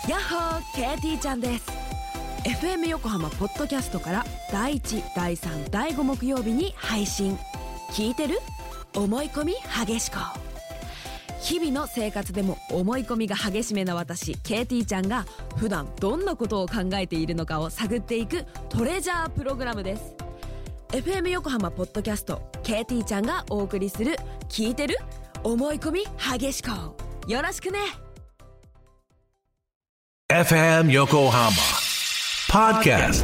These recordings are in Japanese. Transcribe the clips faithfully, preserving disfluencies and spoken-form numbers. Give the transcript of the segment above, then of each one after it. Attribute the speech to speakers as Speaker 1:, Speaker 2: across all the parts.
Speaker 1: やっほー ケーティー ちゃんです。 エフエム 横浜ポッドキャストからだいいち、だいさん、だいご木曜日に配信。聞いてる？思い込み激しこ。日々の生活でも思い込みが激しめな私 ケーティー ちゃんが普段どんなことを考えているのかを探っていくトレジャープログラムです。 エフエム 横浜ポッドキャスト ケーティー ちゃんがお送りする聞いてる？思い込み激しこ。よろしくね。
Speaker 2: エフエム 横浜Podcast。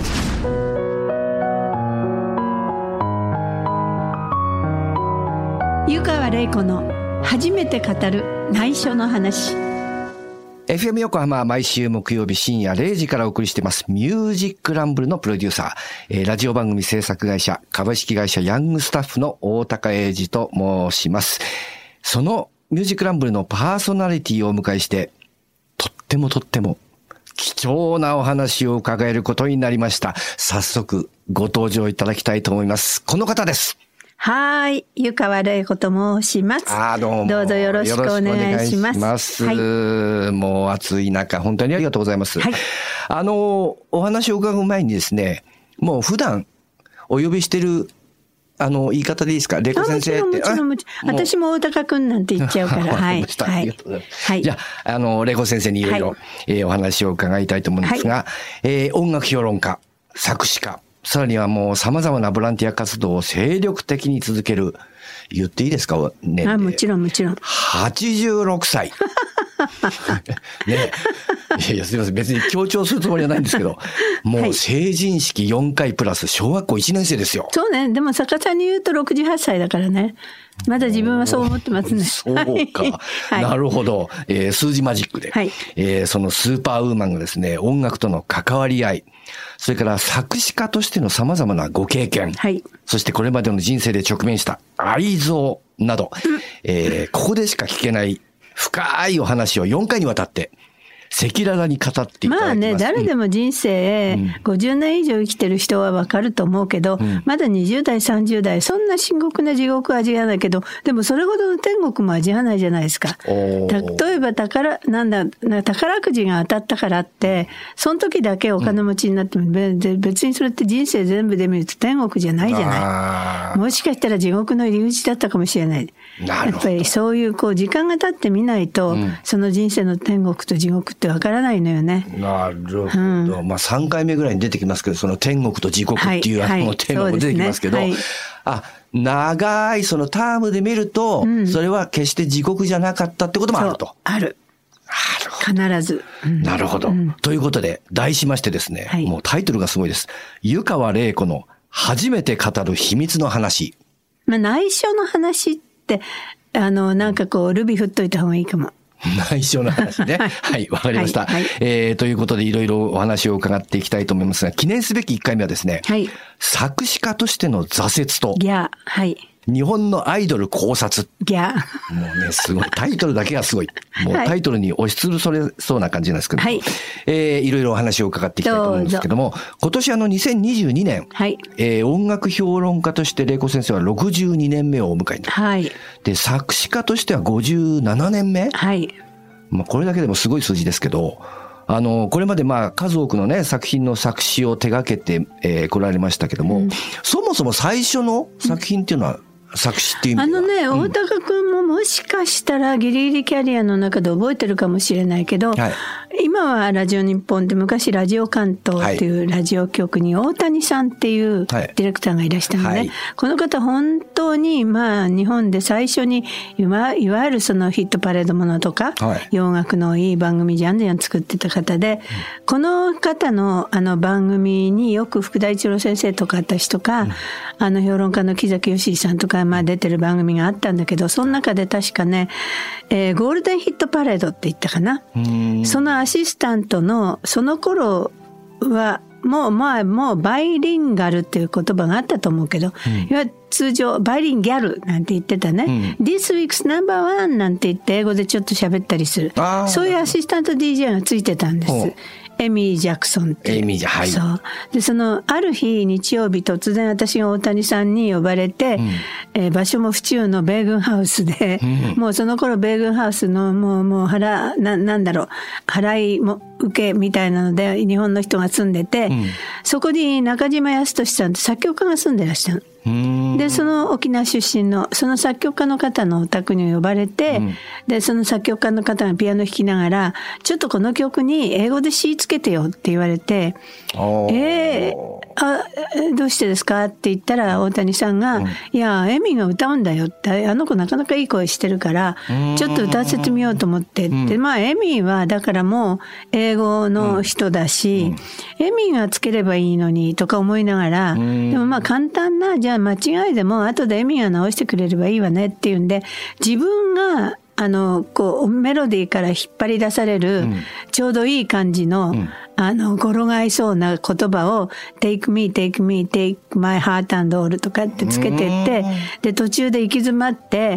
Speaker 3: 湯川れい子の初めて語る内緒の話。
Speaker 4: エフエム 横浜は毎週木曜日深夜れいじからお送りしていますミュージックランブルのプロデューサー、えー、ラジオ番組制作会社株式会社ヤングスタッフの大高英二と申します。そのミュージックランブルのパーソナリティをお迎えしてとってもとっても貴重なお話を伺えることになりました。早速ご登場いただきたいと思います。この方です。
Speaker 3: はい、湯川れい子と申します。
Speaker 4: あ、どうも。
Speaker 3: どうぞよろしくお願いします。
Speaker 4: よろしくお願いします。
Speaker 3: はい、
Speaker 4: もう暑い中、本当にありがとうございます。はい、あの、お話を伺う前にですね、もう普段お呼びしてる、あの、言い方でいいですか？レイコ先生って。もちろん、もちろん、もちろん。私も大高くんなんて言っちゃうから。はい。ありがとうございます。はい。じゃあ、あの、レイコ先生にいろいろ、はいえー、お話を伺いたいと思うんですが、はいえー、音楽評論家、作詞家、さらにはもう様々なボランティア活動を精力的に続ける。言っていいですか？ね。
Speaker 3: あ、もちろんもちろん。
Speaker 4: はちじゅうろくさい。ね。いやいや、すみません。別に強調するつもりはないんですけど、もう成人式よんかいプラス小学校いちねん生ですよ。
Speaker 3: そうね。でも逆さに言うとろくじゅうはっさいだからね。まだ自分はそう思ってますね。
Speaker 4: そうか。はい、なるほど。えー、数字マジックで、はいえー。そのスーパーウーマンがですね、音楽との関わり合い、それから作詞家としての様々なご経験、はい、そしてこれまでの人生で直面した愛憎など、うんえー、ここでしか聞けない深いお話をよんかいにわたって赤裸々に語っていただきます。
Speaker 3: まあね、誰でも人生ごじゅうねん以上生きてる人はわかると思うけど、うん、まだにじゅう代さんじゅう代そんな深刻な地獄は味わわないけど、でもそれほどの天国も味わわないじゃないですか。例えば宝なんだ宝くじが当たったからってその時だけお金持ちになっても、うん、別にそれって人生全部で見ると天国じゃないじゃない。もしかしたら地獄の入り口だったかもしれない。やっぱりそういうこう時間が経ってみないと、うん、その人生の天国と地獄ってわからないのよね。
Speaker 4: なるほど、うん、まあさんかいめぐらいに出てきますけど、その天国と地獄っていう、はい、あのテーマも出てきますけど、はいねはい、あ長いそのタームで見ると、うん、それは決して地獄じゃなかったってこともあると。
Speaker 3: ある。必ず、
Speaker 4: うん、なるほど、うん、ということで題しましてですね、はい、もうタイトルがすごいです。湯川れい子の初めて語る秘密の話。
Speaker 3: まあ内緒の話ってあのなんかこうルビ振っといた方がいいかも。
Speaker 4: 内緒の話ね。はい、わかりました。はいはいえー、ということでいろいろお話を伺っていきたいと思いますが、記念すべきいっかいめはですね、はい、作詞家としての挫折と、
Speaker 3: いや、はい。
Speaker 4: 日本のアイドル考察。
Speaker 3: ギャ
Speaker 4: ー。もうね、すごい。タイトルだけがすごい。もうタイトルに押しつぶされそうな感じなんですけど、はい、えー、いろいろお話を伺っていきたいと思うんですけども、今年あのにせんにじゅうにねん、はいえー、音楽評論家としてれい子先生はろくじゅうにねんめをお迎えになる。はい。で、作詞家としてはごじゅうななねんめ。はい。まあ、これだけでもすごい数字ですけど、あの、これまでまあ数多くのね、作品の作詞を手掛けて、えー、来られましたけども、うん、そもそも最初の作品っていうのは、作詞っていう意味では、
Speaker 3: あのね、大高くんももしかしたらギリギリキャリアの中で覚えてるかもしれないけど、はい、今はラジオ日本で昔ラジオ関東っていうラジオ局に大谷さんっていうディレクターがいらしたのね、はい、この方本当にまあ日本で最初にいわ、いわゆるそのヒットパレードものとか、はい、洋楽のいい番組じゃんじゃん作ってた方で、うん、この方のあの番組によく福田一郎先生とか私とか、うん、あの評論家の木崎義さんとかまあ出てる番組があったんだけど、その中で確かね、えー、ゴールデンヒットパレードって言ったかな。そのアシスタントのその頃はもうまあもうバイリンガルっていう言葉があったと思うけど、うん、いわゆる通常バイリンギャルなんて言ってたね、うん、This week's number one なんて言って英語でちょっと喋ったりする、そういうアシスタント ディージェー がついてたんです。エミー・ジャクソンっていう。エミー・ジャ、はい。そう。で、その、ある日、日曜日、突然私が大谷さんに呼ばれて、うんえー、場所も府中の米軍ハウスで、うん、もうその頃米軍ハウスの、もう、もう、払、な、なんだろう、払いも、 受けみたいなので日本の人が住んでて、うん、そこに中島康俊さんって作曲家が住んでらっしゃる。でその沖縄出身のその作曲家の方のお宅に呼ばれて、うん、でその作曲家の方がピアノ弾きながらちょっとこの曲に英語で詞つけてよって言われて、えー、あどうしてですかって言ったら大谷さんが、うん、いやエミが歌うんだよって、あの子なかなかいい声してるからちょっと歌わせてみようと思ってって、うん、まあエミはだからもう英語の人だし、うん、エミがつければいいのにとか思いながら、うん、でもまあ簡単なじゃあ間違いでも後でエミが直してくれればいいわねっていうんで、自分があのこうメロディーから引っ張り出されるちょうどいい感じの、うん、あの語呂が合いそうな言葉を Take me, take me, take my heart and all とかってつけてって、で途中で行き詰まって、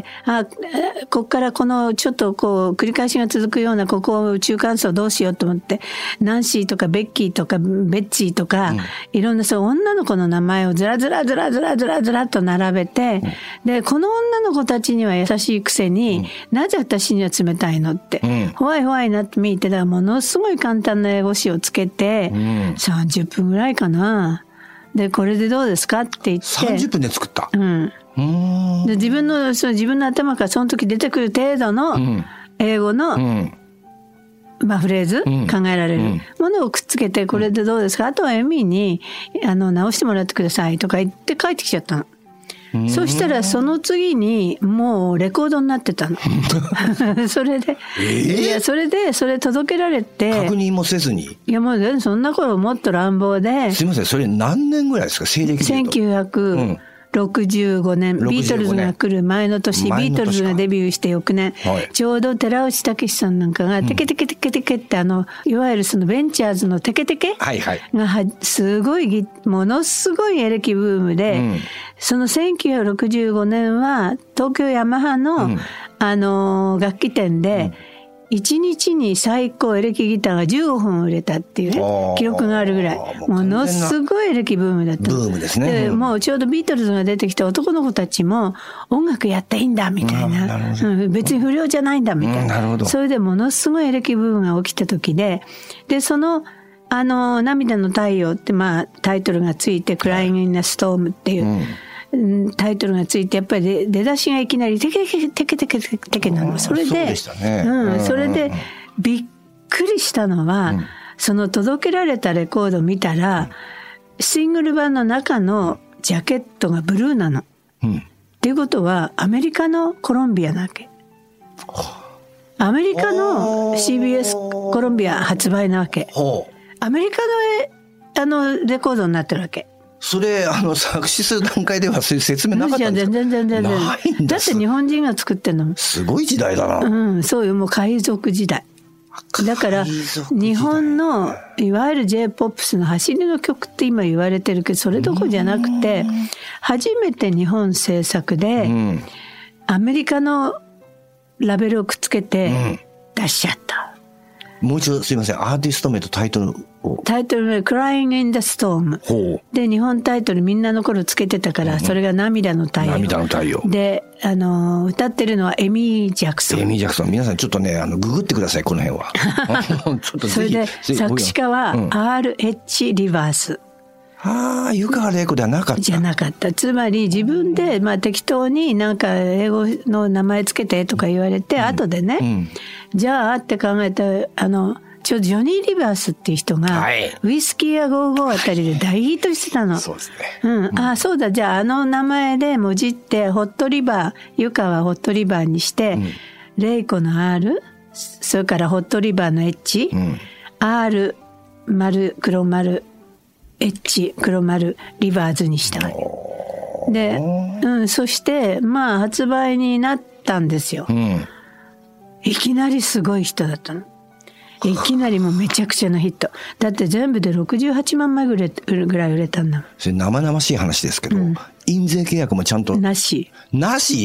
Speaker 3: あこっからこのちょっとこう繰り返しが続くようなここを中間層どうしようと思って、ナンシーとかベッキーとかベッチーとか、うん、いろんなそう女の子の名前をずらずらずらずらずらずらと並べて、うん、でこの女の子たちには優しいくせに、うん、なぜ私には冷たいのって、うん、ホワイホワイなってみて、だからものすごい簡単な英語詞をつけて、うん、さんじゅっぷんぐらいかな。でこれでどうですかって言って
Speaker 4: さんじゅっぷんで作った。
Speaker 3: うん。うんで自分のその自分の頭からその時出てくる程度の英語の、うんまあ、フレーズ、うん、考えられるものをくっつけて、これでどうですか、うん、あとはエミにあの直してもらってくださいとか言って帰ってきちゃったの。そしたらその次にもうレコードになってたのそれで、えー、いやそれでそれ届けられて
Speaker 4: 確認もせずに、
Speaker 3: いやもうそんな頃もっと乱暴で、
Speaker 4: すいませんそれ何年ぐらいですか西暦で言うと。
Speaker 3: せんきゅうひゃくろくじゅうごねん、ビートルズが来る前の年、ビートルズがデビューして翌年、はい、ちょうど寺内武さんなんかがテケテケテケテケってあのいわゆるそのベンチャーズのテケテケがすごいものすごいエレキブームで、うん、そのせんきゅうひゃくろくじゅうごねんは東京ヤマハの、うん、あの楽器店で、うんいちにちに最高エレキギターがじゅうごほん売れたっていうね記録があるぐらいものすごいエレキブームだった。
Speaker 4: ブームですね。
Speaker 3: でもうちょうどビートルズが出てきた男の子たちも音楽やっていいんだみたいな、うん、別に不良じゃないんだみたいな、うん、なるほど。それでものすごいエレキブームが起きた時で、でそのあの涙の太陽ってまあタイトルがついてクライングインナストームっていう、うんタイトルがついてやっぱり出だしがいきなりテケテケテケテケテケなの。それで、そうでしたね。うん、それでびっくりしたのは、うん、その届けられたレコード見たら、うん、シングル版の中のジャケットがブルーなの。うん、っていうことはアメリカのコロンビアなわけ。アメリカの シービーエス コロンビア発売なわけ。アメリカのあのレコードになってるわけ。
Speaker 4: それあの作詞する段階ではそういう説明なかったんですか。
Speaker 3: 全然全然全然
Speaker 4: ないんです。
Speaker 3: だって日本人が作ってんの。
Speaker 4: すごい時代だな。
Speaker 3: うんそうよ、もう海賊時代だから日本のいわゆる J-ポップス の走りの曲って今言われてるけど、それどころじゃなくて初めて日本制作でアメリカのラベルをくっつけて出しちゃった。
Speaker 4: もう一度すいません、アーティスト名とタイトルを。
Speaker 3: タイトル名 Crying in the Storm で、日本タイトルみんなの頃つけてたから、うん、それが涙の太陽。
Speaker 4: 涙の太陽
Speaker 3: で、あの歌ってるのはエミー・ジャクソン。
Speaker 4: エミー・ジャクソン、皆さんちょっとねあのググってくださいこの辺はちょっと
Speaker 3: それで作詞家は アールエイチ リバース。
Speaker 4: ああ、湯川玲子ではなかった。
Speaker 3: じゃなかった。つまり自分で、まあ、適当になんか英語の名前つけてとか言われて、うん、後でね、うん、じゃあって考えたあのちょうどジョニー・リバースっていう人が、はい、ウイスキーやゴーゴーあたりで大ヒットしてたの。
Speaker 4: そうですね。
Speaker 3: うん。ああ、そうだ。じゃああの名前でもじってホットリバー、湯川ホットリバーにして、うん、レイコの R、それからホットリバーの H、うん、R 丸黒丸H 黒丸リバーズにしたわけで、うん、そしてまあ発売になったんですよ、うん、いきなりすごい人だったの。いきなりもうめちゃくちゃなヒットだって、全部でろくじゅうはちまんまいぐらい売れたんだ。
Speaker 4: それ生々しい話ですけど、うん、印税契約もちゃんと
Speaker 3: なし
Speaker 4: なし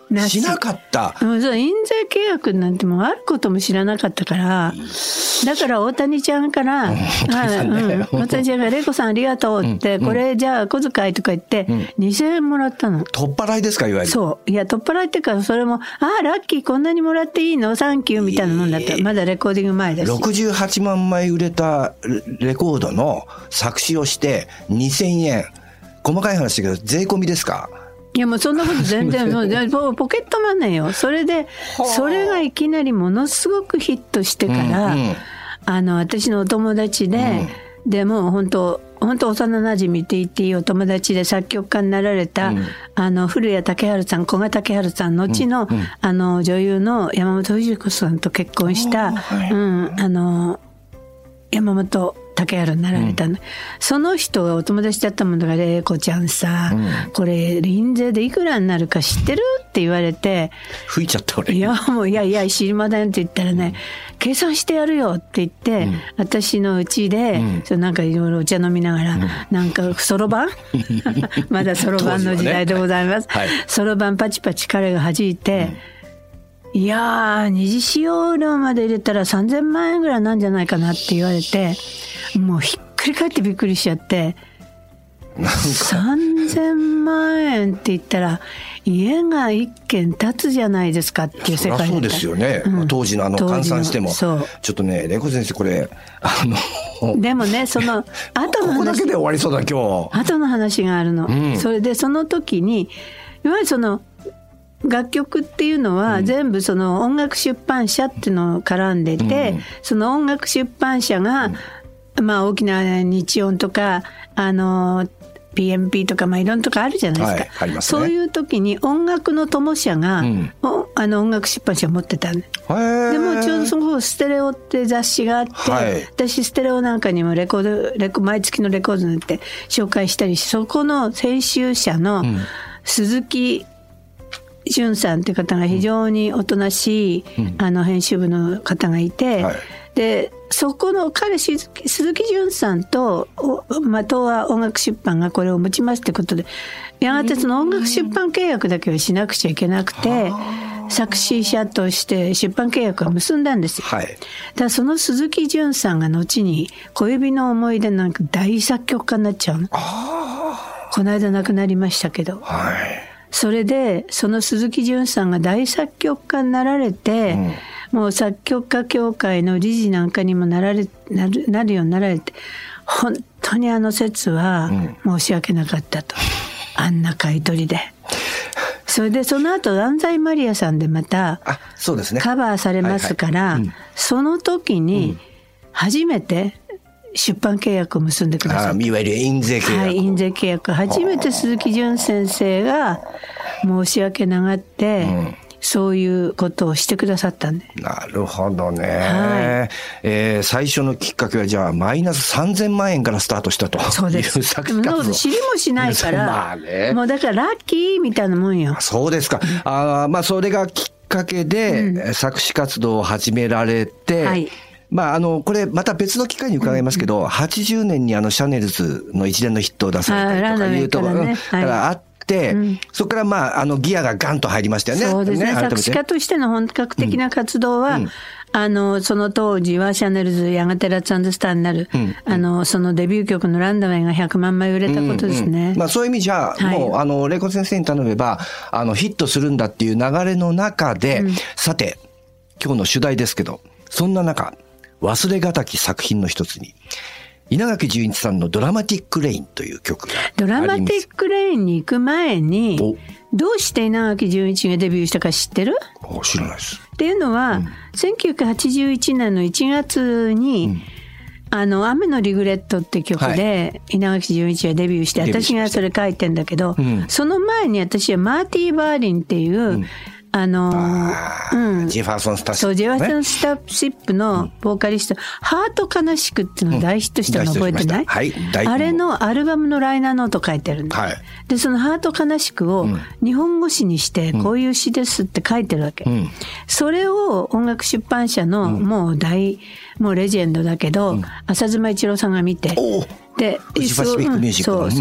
Speaker 4: しなかった。
Speaker 3: もうそう印税契約なんてもうあることも知らなかったから、だから大谷ちゃんから、大谷ちゃんが玲子さんありがとうって、うん、これじゃあ小遣いとか言って、うん、にせんえんもらったの。
Speaker 4: 取っ払いですか、いわゆる。
Speaker 3: そう。いや、取っ払いっていうか、それも、ああ、ラッキーこんなにもらっていいのサンキューみたいなもんだった。まだレコーディング前だし。
Speaker 4: ろくじゅうはちまんまい売れたレコードの作詞をしてにせんえん。細かい話だけど、税込みですか？
Speaker 3: いやもうそんなこと全然もうポケットマネーよ。それでそれがいきなりものすごくヒットしてから、うんうん、あの私のお友達で、うん、でも本当本当幼馴染って言っていいお友達で作曲家になられた、うん、あの古谷武春さん、古賀武春さん、後の、うんうん、あの女優の山本富子さんと結婚した、はい、うん、あの山本竹原になられたの、うん、その人がお友達だったもんだから、玲子ちゃんさ、うん、これ印税でいくらになるか知ってるって言われて、
Speaker 4: 吹いちゃった俺。
Speaker 3: いやもういやいや知りませんって言ったらね、うん、計算してやるよって言って、うん、私のうちで、うん、そなんかいろいろお茶飲みながら、うん、なんかそろばんまだそろばんの時代でございます。そろばんパチパチ彼が弾いて、うん、いやー二次使用料まで入れたらさんぜんまんえんぐらいなんじゃないかなって言われて、もうひっくり返ってびっくりしちゃって、さんぜんまんえんって言ったら家が一軒建つじゃないですかっていう世界だった。
Speaker 4: そうですよね、うん、当時のあの換算してもちょっとね、玲子先生これあの
Speaker 3: でもね、その後の話
Speaker 4: ここだけで終わりそうだ今日。
Speaker 3: 後の話があるの、うん、それでその時にいわゆるその楽曲っていうのは全部その音楽出版社っていうのを絡んでて、うん、その音楽出版社が、うん、まあ大きな日音とかあの ピーエムピー とかまあいろんなとこあるじゃないですか、はい、ありますね。そういう時に音楽の友社が、うん、あの音楽出版社を持ってたんで、でもちょうどそのステレオって雑誌があって、はい、私ステレオなんかにもレコードレコ毎月のレコードにって紹介したりして、そこの編集者の鈴木淳さんという方が非常におとなしい、うん、あの編集部の方がいて、はい、でそこの彼鈴木淳さんと、まあ、東亜音楽出版がこれを持ちますってことで、やがてその音楽出版契約だけはしなくちゃいけなくて、作詞者として出版契約を結んだんですよ、はい、だからその鈴木淳さんが後に小指の思い出なんか大作曲家になっちゃうの。この間亡くなりましたけど、はい、それでその鈴木淳さんが大作曲家になられて、うん、もう作曲家協会の理事なんかにもなられなる、なるようになられて、本当にあの説は申し訳なかったと、うん、あんな買い取りで。それでその後安西マリアさんでまたカバーされますから、その時に初めて出版契約を結んでくださった。
Speaker 4: いわゆる印税契約。
Speaker 3: はい、印税契約。初めて鈴木淳先生が申し訳ながって、うん、そういうことをしてくださったんで。
Speaker 4: なるほどね。はい、えー、最初のきっかけはじゃあマイナスさんぜんまんえんからスタートしたと。
Speaker 3: そうです。
Speaker 4: 作詞活動。
Speaker 3: 知りもしないから。まあね、もうだからラッキーみたいなもんよ。
Speaker 4: そうですか。あ、まあそれがきっかけで、うん、作詞活動を始められて。はい。まあ、あの、これ、また別の機会に伺いますけど、うん、はちじゅうねんにあの、シャネルズの一連のヒットを出されたりとかいうところがあって、うん、そこからまあ、あの、ギアがガンと入りましたよね。
Speaker 3: そうですね。ね、作詞家としての本格的な活動は、うんうん、あの、その当時はシャネルズ、やがてラッツ&スターになる、うん、あの、そのデビュー曲のランダウェイがひゃくまんまい売れたことですね。
Speaker 4: うんうん、まあ、そういう意味じゃ、はい、もう、あの、玲子先生に頼めば、あの、ヒットするんだっていう流れの中で、うん、さて、今日の主題ですけど、そんな中、忘れがたき作品の一つに稲垣潤一さんのドラマティックレインという曲があります。
Speaker 3: ドラマティックレインに行く前にどうして稲垣潤一がデビューしたか知ってる？
Speaker 4: 知らないです。
Speaker 3: っていうのは、うん、せんきゅうひゃくはちじゅういちねんのいちがつに、うん、あの雨のリグレットって曲で稲垣潤一がデビューして、はい、私がそれ書いてんだけど、うん、その前に私はマーティー・バーリンっていう、うん、あの
Speaker 4: あ、うん、ジェファーソン・スタシップ、
Speaker 3: そう、ジェファーソン・スタシップのボーカリスト、うん、ハート悲しくっていうのが大ヒットしたの覚えてない？うん、はい、あれのアルバムのライナーノート書いてるんだ、はい、でそのハート悲しくを日本語詞にしてこういう詩ですって書いてるわけ、うん、それを音楽出版社のもう大もうレジェンドだけど、うん、浅妻一郎さんが見て、で
Speaker 4: フジパシフィックミュージックの、
Speaker 3: そうそう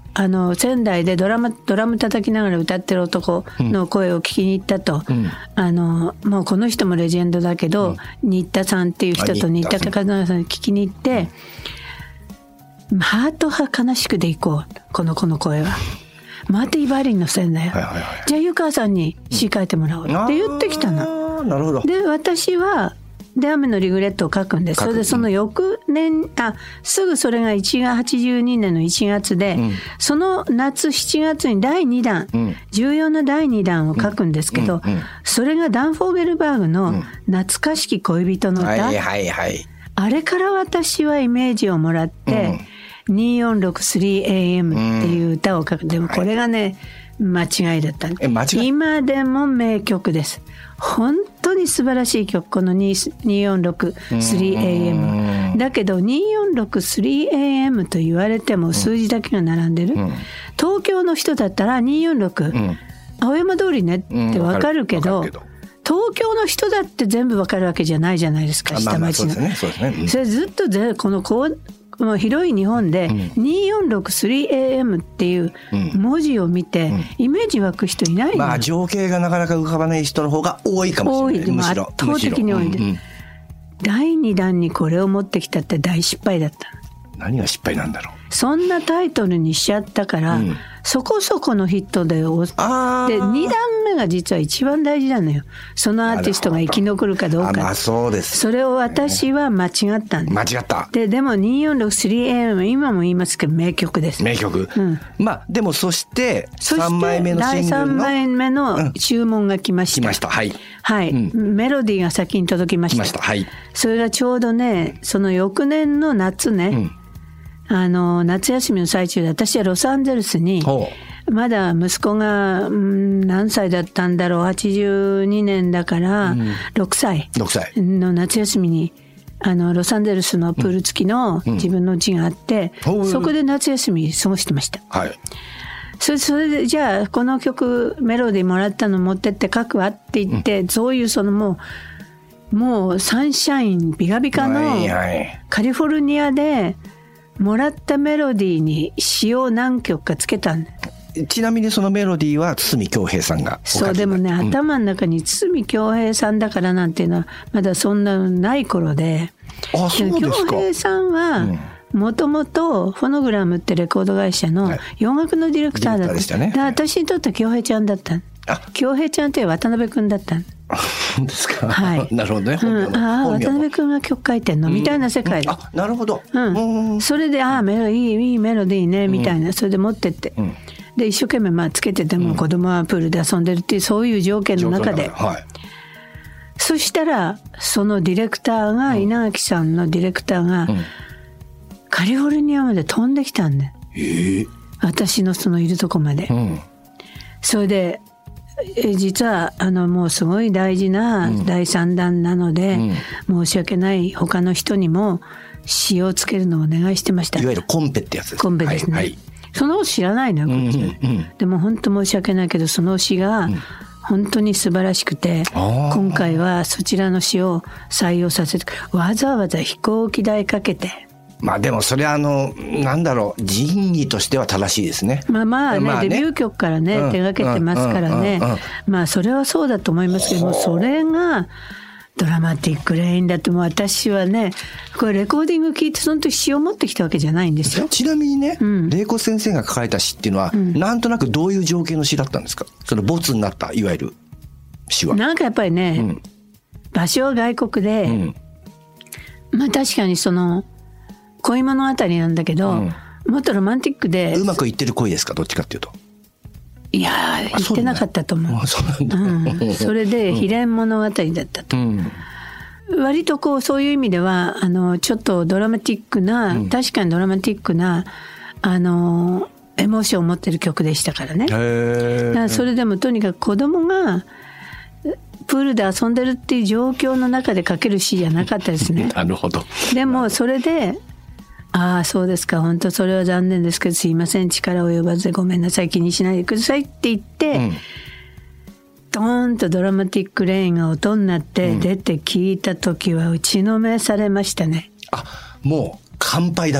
Speaker 3: あの仙台でドラムドラム叩きながら歌ってる男の声を聞きに行ったと、うん、あのもうこの人もレジェンドだけど、うん、新田さんっていう人と新田和長さんに聞きに行って、うん、ハート派悲しくでいこう、この子の声はマーティ・バーリンのせいだよ、はいはいはい、じゃあ湯川さんに詩書いてもらおうって言ってきたの。
Speaker 4: なるほど。
Speaker 3: で私はで雨のリグレットを書くんです。それでその翌年、あすぐそれがいちがつはちじゅうにねんのいちがつで、うん、その夏しちがつにだいにだん、うん、重要なだいにだんを書くんですけど、うんうんうん、それがダン・フォーゲルバーグの懐かしき恋人の歌、うんはいはいはい、あれから私はイメージをもらって、うん、にーよんろくスリーエーエム っていう歌を書く。でもこれがね、間違いだったんで、今でも名曲です。本当に素晴らしい曲、このにーよんろくスリーエーエム だけど にーよんろくスリーエーエム と言われても数字だけが並んでる、うん、東京の人だったらにーよんろく、うん、青山通りねってわかるけど、うん、東京の人だって全部わかるわけじゃないじゃないですか、下町の。それずっとぜこのこうもう広い日本で にーよんろくスリーエーエム っていう文字を見てイメージ湧く人いないの、うん、
Speaker 4: まあ情景がなかなか浮かばない人の方が多いかもしれない。
Speaker 3: 多い、むしろ圧倒的に多いです、うんうん、だいにだんにこれを持ってきたって大失敗だった。
Speaker 4: 何が失敗なんだろう。
Speaker 3: そんなタイトルにしちゃったから、うん、そこそこのヒットで、
Speaker 4: あ
Speaker 3: でにだんめが実は一番大事なのよ。そのアーティストが生き残るかどうか。
Speaker 4: まあそうです。
Speaker 3: それを私は間違ったんです。
Speaker 4: 間違った。
Speaker 3: ででも にーよんろくスリーエーエム 今も言いますけど名曲です。
Speaker 4: 名曲。うん、まあでもそしてさんまいめのシングルの
Speaker 3: だいさんまいめの注文が来ました。
Speaker 4: 来ました。はい。
Speaker 3: はい、うん。メロディーが先に届きました。
Speaker 4: 来ました。はい。
Speaker 3: それがちょうどね、その翌年の夏ね。うんあの夏休みの最中で私はロサンゼルスにまだ息子が、うん、何歳だったんだろうはちじゅうにねんだからろくさいの夏休みにあのロサンゼルスのプール付きの自分の家があって、うんうん、そこで夏休み過ごしてました、はい、それ、それでじゃあこの曲メロディーもらったの持ってって書くわって言って、うん、そういうそのもうもうサンシャインビカビカのカリフォルニアでもらったメロディーに詩を何曲かつけたんだ。
Speaker 4: ちなみにそのメロディーは堤恭平さんがお書きになった。
Speaker 3: そうでもね、うん、頭の中に堤恭平さんだからなんていうのはまだそんなのない頃で。
Speaker 4: あ、そうですか。
Speaker 3: 恭平さんはもともとフォノグラムってレコード会社の洋楽のディレクターだった。はい、でしたね。だ私にとっては恭平ちゃんだった。恭平ちゃんって渡辺君だった。
Speaker 4: そうですか。
Speaker 3: はい。
Speaker 4: なるほどね。
Speaker 3: うん、ああ、渡辺君が曲書いてんの、うん、みたいな世界で。
Speaker 4: あ、なるほど。
Speaker 3: うん。うん、それで、ああ、メロいい、いいメロディーね、みたいな、それで持ってって。うん、で、一生懸命、まあ、つけてても、子供はプールで遊んでるっていう、そういう条件の中で。はい。そしたら、そのディレクターが、稲垣さんのディレクターが、うん、カリフォルニアまで飛んできたんで。えー、私のそのいるとこまで。うん、それで、実はあのもうすごい大事なだいさんだんなので、うん、申し訳ない他の人にも詩をつけるのをお願いしてました。
Speaker 4: いわゆるコンペってやつです。
Speaker 3: コンペですね、はいはい、その知らないのよこっち、うんうん、でも本当申し訳ないけどその詩が本当に素晴らしくて、うん、今回はそちらの詩を採用させてわざわざ飛行機代かけて。
Speaker 4: まあでもそれはあのなんだろう仁義としては正しいですね。
Speaker 3: まあまあね、まあねデビュー曲からね、うん、手がけてますからね、うんうんうん、まあそれはそうだと思いますけども、それがドラマティックレインだってもう私はねこれレコーディング聞いてその時詩を持ってきたわけじゃないんですよ。
Speaker 4: ちなみにね、うん、玲子先生が書かれた詩っていうのは、うん、なんとなくどういう情景の詩だったんですか。その没になったいわゆる詩は。
Speaker 3: なんかやっぱりね、うん、場所は外国で、うん、まあ確かにその恋物語なんだけど、うん、もっとロマンティックで
Speaker 4: うまくいってる恋ですかどっちかっていうと。
Speaker 3: いやー言ってなかったと思う。 そ, う、ねうん、それで悲恋物語だったと、うん、割とこうそういう意味ではあのちょっとドラマティックな、うん、確かにドラマティックなあのエモーションを持ってる曲でしたからね。へだからそれでもとにかく子供がプールで遊んでるっていう状況の中で書ける詩じゃなかったですね。
Speaker 4: なるほど。
Speaker 3: でもそれでああそうですか本当それは残念ですけどすいません力及ばずでごめんなさい気にしないでくださいって言って、うん、ドーンとドラマティックレインが音になって出て聞いた時は打ちのめされましたね、
Speaker 4: うん、あもう乾杯だと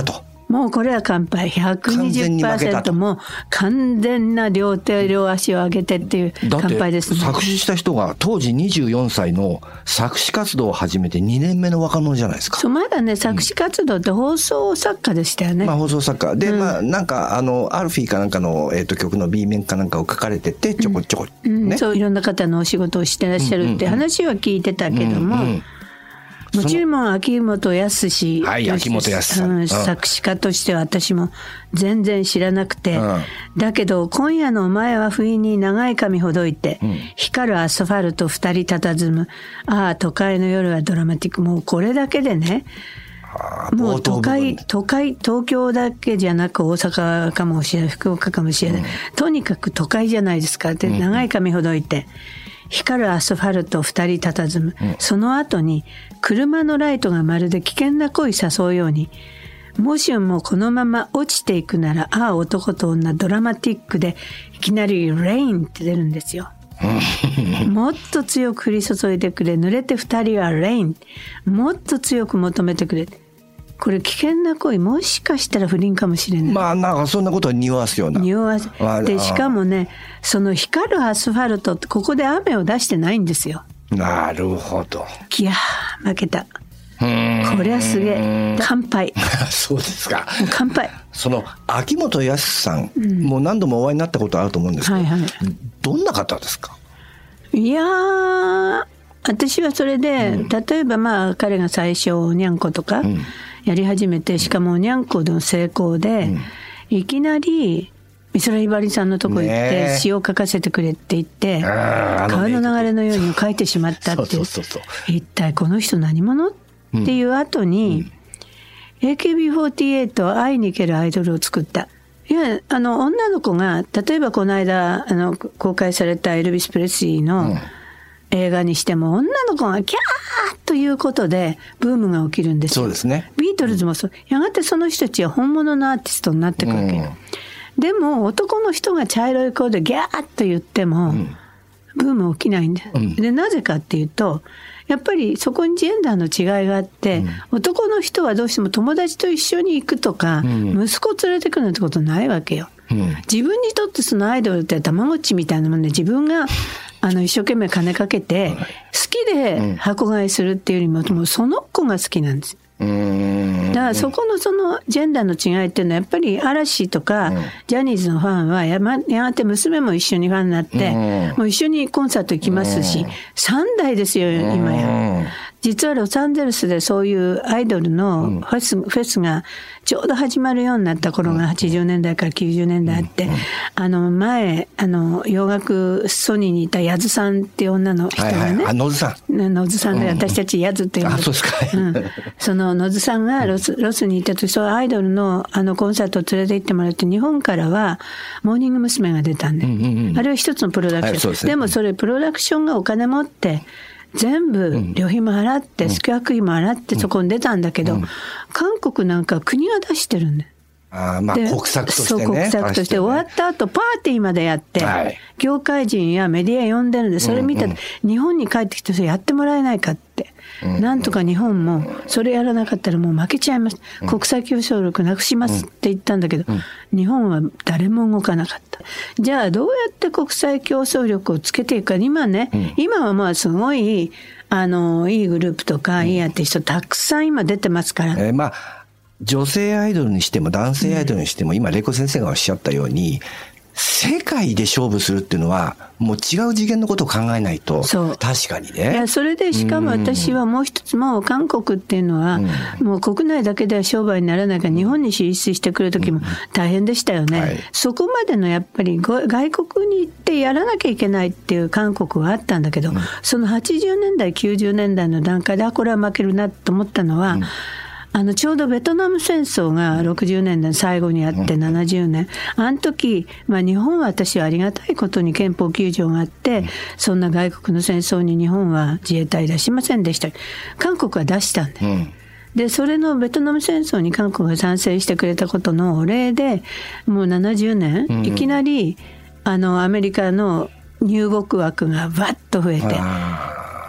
Speaker 3: もうこれは乾杯 ひゃくにじゅっパーセント もう完全な両手両足を上げてっていう乾杯ですね。
Speaker 4: だって作詞した人が当時にじゅうよんさいの作詞活動を始めてにねんめの若者じゃないですか。
Speaker 3: そうまだね作詞活動って放送作家でしたよね、
Speaker 4: うんまあ、放送作家で、うん、まあなんかあのアルフィーかなんかの、えー、と曲の B 面かなんかを書かれててちょこちょこ、
Speaker 3: うん
Speaker 4: ね
Speaker 3: うん、そういろんな方のお仕事をしてらっしゃるって話は聞いてたけども、うんうんうんもちろん秋元康、
Speaker 4: はい、秋元康さん、うん、
Speaker 3: 作詞家としては私も全然知らなくて、うん、だけど今夜のお前は不意に長い髪ほどいて、うん、光るアスファルト二人佇むああ都会の夜はドラマティックもうこれだけでねもう都会都会東京だけじゃなく大阪かもしれない福岡かもしれない、うん、とにかく都会じゃないですかで長い髪ほどいて、光るアスファルト二人佇む、うん、その後に車のライトがまるで危険な恋誘うようにもしもこのまま落ちていくならああ男と女ドラマティックでいきなりレインって出るんですよもっと強く降り注いでくれ濡れて二人はレインもっと強く求めてくれこれ危険な恋もしかしたら不倫かもしれない。ま
Speaker 4: あなんかそんなことを匂わすような。
Speaker 3: 匂わす。でしかもねその光るアスファルトってここで雨を出してないんですよ。
Speaker 4: なるほど。
Speaker 3: いや負けた。こりゃすげえ乾杯
Speaker 4: そうですか
Speaker 3: 乾杯。
Speaker 4: その秋元康さん、うん、もう何度もお会いになったことあると思うんですけど、はいはい、どんな方ですか。
Speaker 3: いやー私はそれで、うん、例えばまあ彼が最初にゃんことか、うんやり始めてしかもにゃんこの成功で、うん、いきなり美空ひばりさんのとこ行って詩を書かせてくれって言って、川の流れのように書いてしまったって一体この人何者っていう後に、うん、エーケービーフォーティーエイト 会いに行けるアイドルを作った。いやあの女の子が例えばこの間あの公開されたエルビス・プレスリーの、うん映画にしても女の子がキャーということでブームが起きるんですよ。
Speaker 4: そうですね。
Speaker 3: ビートルズもそうやがてその人たちは本物のアーティストになってくるわけ、うん、でも男の人が茶色い声でギャーと言っても、うん、ブーム起きないんだ、うん、でなぜかっていうとやっぱりそこにジェンダーの違いがあって、うん、男の人はどうしても友達と一緒に行くとか、うん、息子を連れてくるなんてことないわけよ、うん、自分にとってそのアイドルってたまごっちみたいなもんで自分があの一生懸命金かけて好きで箱買いするっていうよりも、もうその子が好きなんです。うーんだからそこのそのジェンダーの違いっていうのはやっぱり嵐とかジャニーズのファンはやがて娘も一緒にファンになってもう一緒にコンサート行きますしさんだいですよ今や。実はロサンゼルスでそういうアイドルのフェス、フェスがちょうど始まるようになった頃がはちじゅうねんだいからきゅうじゅうねんだいあって、あの前あの洋楽ソニーにいたヤズさんっていう女の人がね、はいはい、
Speaker 4: あ野津さ
Speaker 3: ん野津さんで私たちヤズっていう、
Speaker 4: うん、あそうですか、
Speaker 3: うん、その野津さんがロス、ロスにいたとそうアイドルのあのコンサートを連れて行ってもらって日本からはモーニング娘。が出たんで、うんうんうん、あれは一つのプロダクション、はいそうですね、でもそれプロダクションがお金持って全部旅費も払って、うん、宿泊費も払ってそこに出たんだけど、うん、韓国なんか国が出してるんだよ。
Speaker 4: あまあ国策としてね。
Speaker 3: そう国策として終わった後パーティーまでやって、はい、業界人やメディア呼んでるんでそれ見たら、うんうん、日本に帰ってきてそれやってもらえないかって、うんうん、なんとか日本もそれやらなかったらもう負けちゃいます、うん、国際競争力なくしますって言ったんだけど、うん、日本は誰も動かなかった。じゃあどうやって国際競争力をつけていくか。今ね、うん、今はまあすごいあのいいグループとかいいアーティストたくさん今出てますから、
Speaker 4: えー、まあ女性アイドルにしても男性アイドルにしても、うん、今玲子先生がおっしゃったように世界で勝負するっていうのはもう違う次元のことを考えないと。そう確かにね。
Speaker 3: いやそれでしかも私はもう一つも韓国っていうのは、うん、もう国内だけでは商売にならないから日本に進出してくる時も大変でしたよね、うんはい、そこまでのやっぱり外国に行ってやらなきゃいけないっていう韓国はあったんだけど、うん、そのはちじゅうねんだいきゅうじゅうねんだいの段階でこれは負けるなと思ったのは、うんあのちょうどベトナム戦争がろくじゅうねんだい最後にあってななじゅうねん、あの時、まあ、日本は私はありがたいことに憲法きゅうじょうがあってそんな外国の戦争に日本は自衛隊出しませんでした。韓国は出したんで、うん、でそれのベトナム戦争に韓国が賛成してくれたことのお礼でもうななじゅうねん、うん、いきなりあのアメリカの入国枠がバッと増えて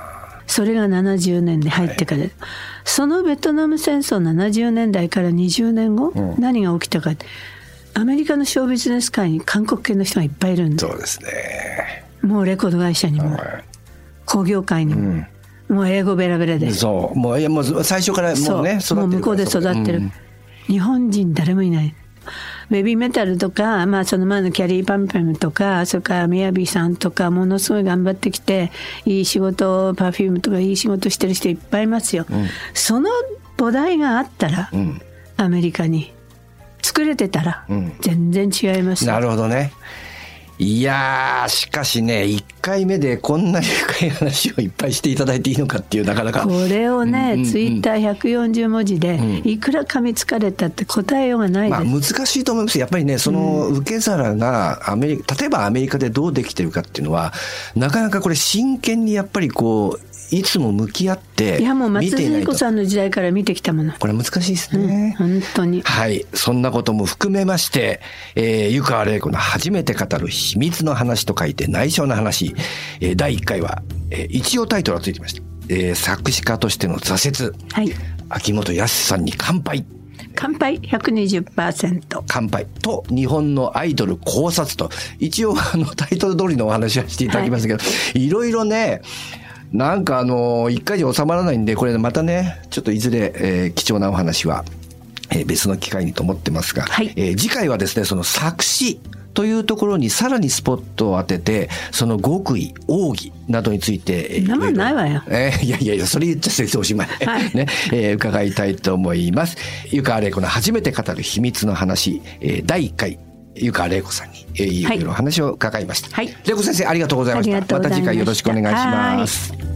Speaker 3: それがななじゅうねんで入ってから、はい、そのベトナム戦争ななじゅうねんだいからにじゅうねんご、うん、何が起きたか、アメリカのショービジネス界に韓国系の人がいっぱいいるんで、
Speaker 4: そうですね、
Speaker 3: もうレコード会社にも、はい、工業界にも、うんもう英語ベラベラで、
Speaker 4: そうもういやもう最初からもうね育ってる、
Speaker 3: もう向こうで育ってる、うん、日本人誰もいない。ベビーメタルとか、まあ、その前のキャリーパンペムとか、それからみやびさんとか、ものすごい頑張ってきていい仕事、パフュームとかいい仕事してる人いっぱいいますよ、うん、その土台があったら、うん、アメリカに作れてたら、うん、全然違います。
Speaker 4: なるほどね。いやーしかしねいっかいめでこんなに深い話をいっぱいしていただいていいのかっていうなかなか
Speaker 3: これをね、うんうんうん、ツイッターひゃくよんじゅうもじでいくら噛みつかれたって答えようがないです、
Speaker 4: まあ、難しいと思います。やっぱりねその受け皿がアメリカ例えばアメリカでどうできてるかっていうのはなかなかこれ真剣にやっぱりこういつも向き合って見ていないと。いやもう松津
Speaker 3: 恵子さんの時代から見てきたもの。
Speaker 4: これ難しいですね、
Speaker 3: うん、本当に。
Speaker 4: はい、そんなことも含めまして、えー、湯川れい子の初めて語る秘密の話と書いて内緒の話、えー、だいいっかいは、えー、一応タイトルがついてました、えー、作詞家としての挫折、はい、秋元康さんに乾杯
Speaker 3: 乾杯 ひゃくにじゅっパーセント
Speaker 4: 乾杯と日本のアイドル考察と一応あのタイトル通りのお話はしていただきましたけど、はい、いろいろねなんかあの一回じゃ収まらないんでこれまたねちょっといずれ、えー、貴重なお話は、えー、別の機会にと思ってますが、はいえー、次回はですねその作詞というところにさらにスポットを当ててその極意奥義などについて
Speaker 3: 生ないわよ、
Speaker 4: えー、いやいやいやそれ言っちゃ先生おしまい、はいねえー、伺いたいと思います。湯川れい子の初めて語る秘密の話、えー、だいいっかい湯川れい子さんに、えー、いろいろお話を伺いました、はい、れい子先生ありがとうございました。また次回よろしくお願いします。